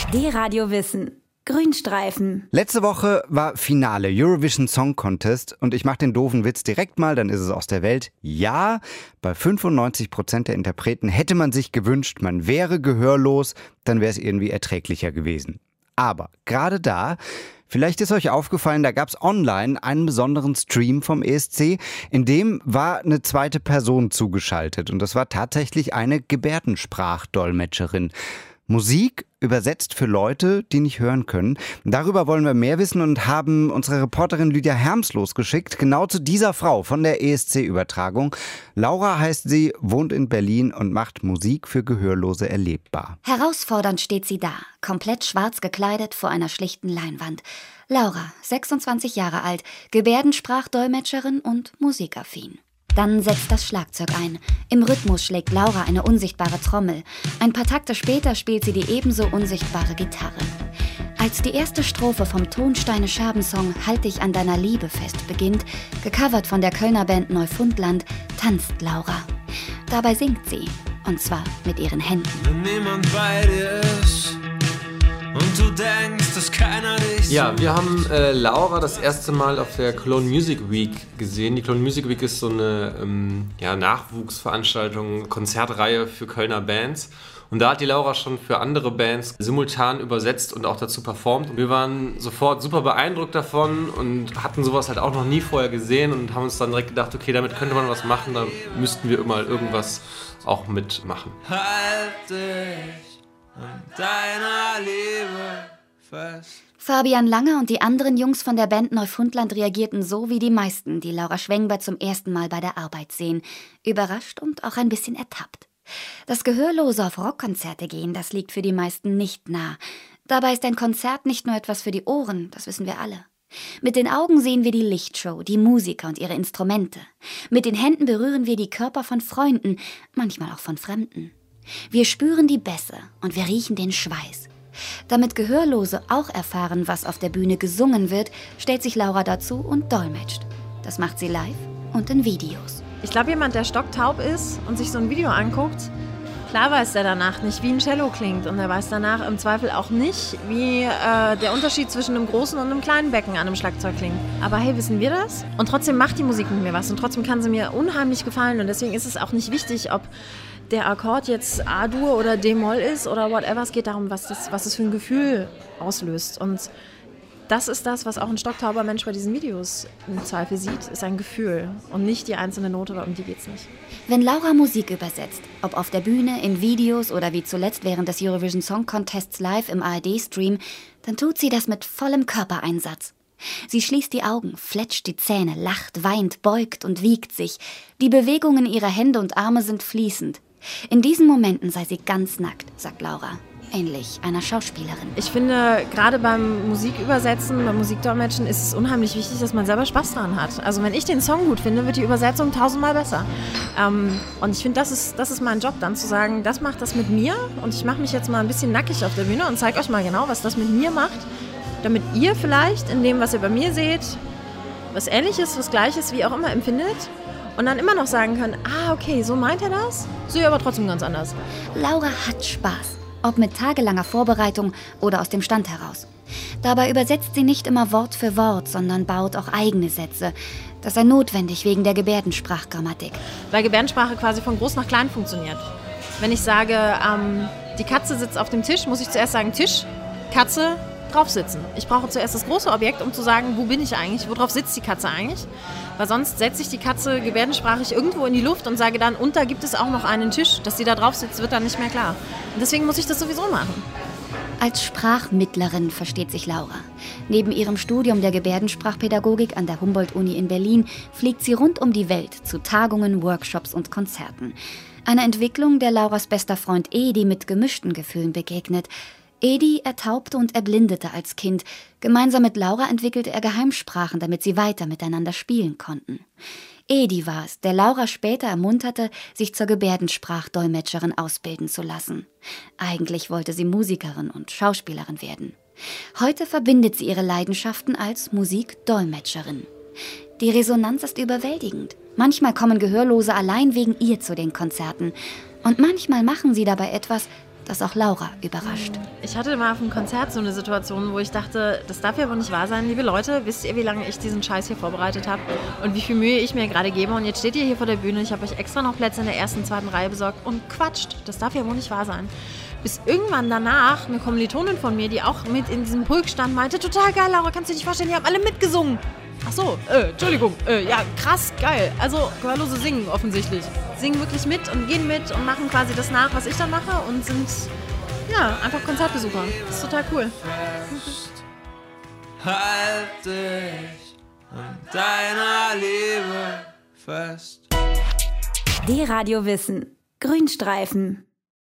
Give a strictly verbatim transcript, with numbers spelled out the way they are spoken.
D-Radio Wissen. Grünstreifen. Letzte Woche war Finale Eurovision Song Contest und ich mache den doofen Witz direkt mal, dann ist es aus der Welt. Ja, bei fünfundneunzig Prozent der Interpreten hätte man sich gewünscht, man wäre gehörlos, dann wäre es irgendwie erträglicher gewesen. Aber gerade da, vielleicht ist euch aufgefallen, da gab es online einen besonderen Stream vom E S C, in dem war eine zweite Person zugeschaltet und das war tatsächlich eine Gebärdensprachdolmetscherin. Musik übersetzt für Leute, die nicht hören können. Darüber wollen wir mehr wissen und haben unsere Reporterin Lydia Herms losgeschickt, genau zu dieser Frau von der E S C-Übertragung. Laura heißt sie, wohnt in Berlin und macht Musik für Gehörlose erlebbar. Herausfordernd steht sie da, komplett schwarz gekleidet vor einer schlichten Leinwand. Laura, sechsundzwanzig Jahre alt, Gebärdensprachdolmetscherin und musikaffin. Dann setzt das Schlagzeug ein. Im Rhythmus schlägt Laura eine unsichtbare Trommel. Ein paar Takte später spielt sie die ebenso unsichtbare Gitarre. Als die erste Strophe vom Tonsteine-Scherben-Song Halt dich an deiner Liebe fest beginnt, gecovert von der Kölner Band Neufundland, tanzt Laura. Dabei singt sie, und zwar mit ihren Händen. Wenn niemand bei dir ist und du denkst, dass keiner dich... Ja, wir haben äh, Laura das erste Mal auf der Cologne Music Week gesehen. Die Cologne Music Week ist so eine ähm, ja, Nachwuchsveranstaltung, Konzertreihe für Kölner Bands. Und da hat die Laura schon für andere Bands simultan übersetzt und auch dazu performt. Und wir waren sofort super beeindruckt davon und hatten sowas halt auch noch nie vorher gesehen und haben uns dann direkt gedacht, okay, damit könnte man was machen, da müssten wir mal irgendwas auch mitmachen. Halt dich an deiner Liebe fest. Fabian Lange und die anderen Jungs von der Band Neufundland reagierten so wie die meisten, die Laura Schwengbert zum ersten Mal bei der Arbeit sehen. Überrascht und auch ein bisschen ertappt. Das Gehörlose auf Rockkonzerte gehen, das liegt für die meisten nicht nah. Dabei ist ein Konzert nicht nur etwas für die Ohren, das wissen wir alle. Mit den Augen sehen wir die Lichtshow, die Musiker und ihre Instrumente. Mit den Händen berühren wir die Körper von Freunden, manchmal auch von Fremden. Wir spüren die Bässe und wir riechen den Schweiß. Damit Gehörlose auch erfahren, was auf der Bühne gesungen wird, stellt sich Laura dazu und dolmetscht. Das macht sie live und in Videos. Ich glaube, jemand, der stocktaub ist und sich so ein Video anguckt, klar weiß der danach nicht, wie ein Cello klingt. Und er weiß danach im Zweifel auch nicht, wie äh, der Unterschied zwischen einem großen und einem kleinen Becken an einem Schlagzeug klingt. Aber hey, wissen wir das? Und trotzdem macht die Musik mit mir was und trotzdem kann sie mir unheimlich gefallen. Und deswegen ist es auch nicht wichtig, ob der Akkord jetzt A-Dur oder D-Moll ist oder whatever. Es geht darum, was das, was das für ein Gefühl auslöst. Und das ist das, was auch ein stocktauber Mensch bei diesen Videos im Zweifel sieht, ist ein Gefühl und nicht die einzelne Note, um die geht's nicht. Wenn Laura Musik übersetzt, ob auf der Bühne, in Videos oder wie zuletzt während des Eurovision Song Contests live im A R D-Stream, dann tut sie das mit vollem Körpereinsatz. Sie schließt die Augen, fletscht die Zähne, lacht, weint, beugt und wiegt sich. Die Bewegungen ihrer Hände und Arme sind fließend. In diesen Momenten sei sie ganz nackt, sagt Laura. Ähnlich einer Schauspielerin. Ich finde, gerade beim Musikübersetzen, beim Musikdolmetschen ist es unheimlich wichtig, dass man selber Spaß daran hat. Also wenn ich den Song gut finde, wird die Übersetzung tausendmal besser. Ähm, und ich finde, das ist, das ist mein Job, dann zu sagen, das macht das mit mir und ich mache mich jetzt mal ein bisschen nackig auf der Bühne und zeige euch mal genau, was das mit mir macht, damit ihr vielleicht in dem, was ihr bei mir seht, was Ähnliches, was Gleiches, wie auch immer empfindet. Und dann immer noch sagen können, ah, okay, so meint er das? So aber trotzdem ganz anders. Laura hat Spaß, ob mit tagelanger Vorbereitung oder aus dem Stand heraus. Dabei übersetzt sie nicht immer Wort für Wort, sondern baut auch eigene Sätze. Das sei notwendig wegen der Gebärdensprachgrammatik. Weil Gebärdensprache quasi von groß nach klein funktioniert. Wenn ich sage, ähm, die Katze sitzt auf dem Tisch, muss ich zuerst sagen Tisch, Katze, drauf sitzen. Ich brauche zuerst das große Objekt, um zu sagen, wo bin ich eigentlich, worauf sitzt die Katze eigentlich? Weil sonst setze ich die Katze gebärdensprachig irgendwo in die Luft und sage dann, und da gibt es auch noch einen Tisch. Dass sie da drauf sitzt, wird dann nicht mehr klar. Und deswegen muss ich das sowieso machen. Als Sprachmittlerin versteht sich Laura. Neben ihrem Studium der Gebärdensprachpädagogik an der Humboldt-Uni in Berlin fliegt sie rund um die Welt zu Tagungen, Workshops und Konzerten. Eine Entwicklung, der Lauras bester Freund Edi mit gemischten Gefühlen begegnet. Edi ertaubte und erblindete als Kind. Gemeinsam mit Laura entwickelte er Geheimsprachen, damit sie weiter miteinander spielen konnten. Edi war es, der Laura später ermunterte, sich zur Gebärdensprachdolmetscherin ausbilden zu lassen. Eigentlich wollte sie Musikerin und Schauspielerin werden. Heute verbindet sie ihre Leidenschaften als Musikdolmetscherin. Die Resonanz ist überwältigend. Manchmal kommen Gehörlose allein wegen ihr zu den Konzerten. Und manchmal machen sie dabei etwas, das auch Laura überrascht. Ich hatte mal auf einem Konzert so eine Situation, wo ich dachte, das darf ja wohl nicht wahr sein. Liebe Leute, wisst ihr, wie lange ich diesen Scheiß hier vorbereitet habe und wie viel Mühe ich mir gerade gebe? Und jetzt steht ihr hier vor der Bühne, ich habe euch extra noch Plätze in der ersten, zweiten Reihe besorgt und quatscht. Das darf ja wohl nicht wahr sein. Bis irgendwann danach eine Kommilitonin von mir, die auch mit in diesem Pulk stand, meinte, total geil, Laura, kannst du dir nicht vorstellen, die haben alle mitgesungen. Ach so, äh, Entschuldigung, äh, ja, krass, geil. Also Gehörlose singen offensichtlich. Singen wirklich mit und gehen mit und machen quasi das nach, was ich dann mache und sind, ja, einfach Konzertbesucher. Das ist total cool. Halt dich an deiner Liebe fest. D-Radio Wissen. Grünstreifen.